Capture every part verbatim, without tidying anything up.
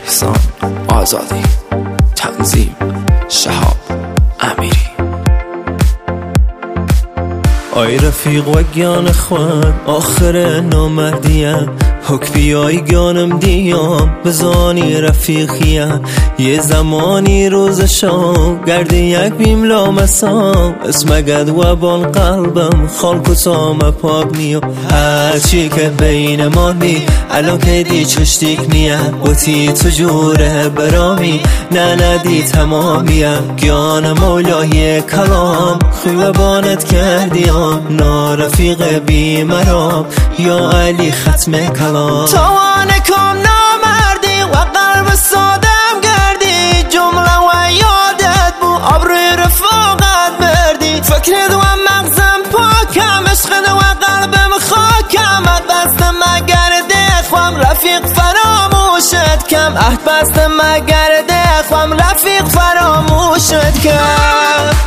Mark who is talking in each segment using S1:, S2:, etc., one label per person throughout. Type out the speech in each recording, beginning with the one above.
S1: احسان آزادی، تنظیم شهاب امیری. آی رفیق و گیان خوان آخر نامردیم، حک بیای گانم دیام بزانی رفیقیم. یه زمانی روز شام گردی یک بیم لامسام، اسمگد و بان قلبم خال کسام پاک نیو. هرچی که بین ما نی الان که دی چشتیک نیه، بوتی تو جوره برامی نه ندی تمامیم. گیان مولای کلام خوی بانت کردیم، نارفیق بی مرام یا علی ختم کلام.
S2: توان کم نامردی و قلب سادم گردی، جمله و یادت بو ابروی رفاقت بردی. فکرت و مغزم پاکم، عشقت و قلبم خاکم. عهد بستم مگر دخوام رفیق فراموشت کم، عهد بستم مگر دخوام رفیق فراموشت کم.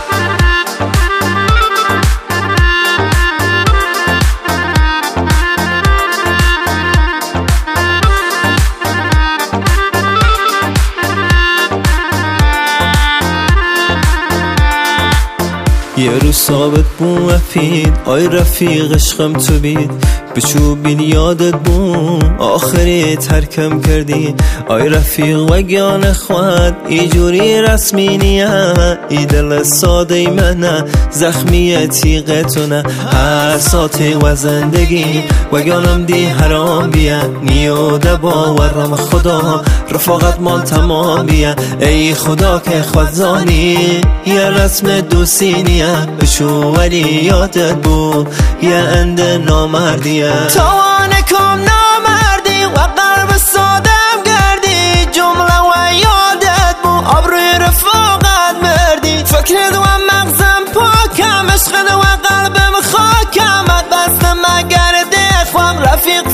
S1: یه روز ثابت بوم افید، آی رفیق عشقم تو بید. بچو بیل یادت بوم آخری ترکم کردی. آی رفیق و گیان خواد ای جوری رسمی نیه، ای دل ساده منه زخمی تیغتونه. هر ساعتی و زندگی و گیانم دی حرام بیه، نیو ده باورم خدا رفاقت مال تمام بیه. ای خدا که خودزانی یه رسم دوستی نیه، بچو ولی یادت بود یه اند نامردیه.
S2: توان کم نامردی و قلب سادم گردی، جمله و یادت بو ابروی رفاقت بردی. فکرت و مغزم پاکم، عشقت و قلبم خاکم. عهد بستم مگر دخوام رفیق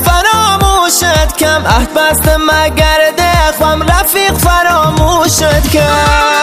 S2: فراموشت کم، عهد بستم مگر دخوام رفیق فراموشت کم.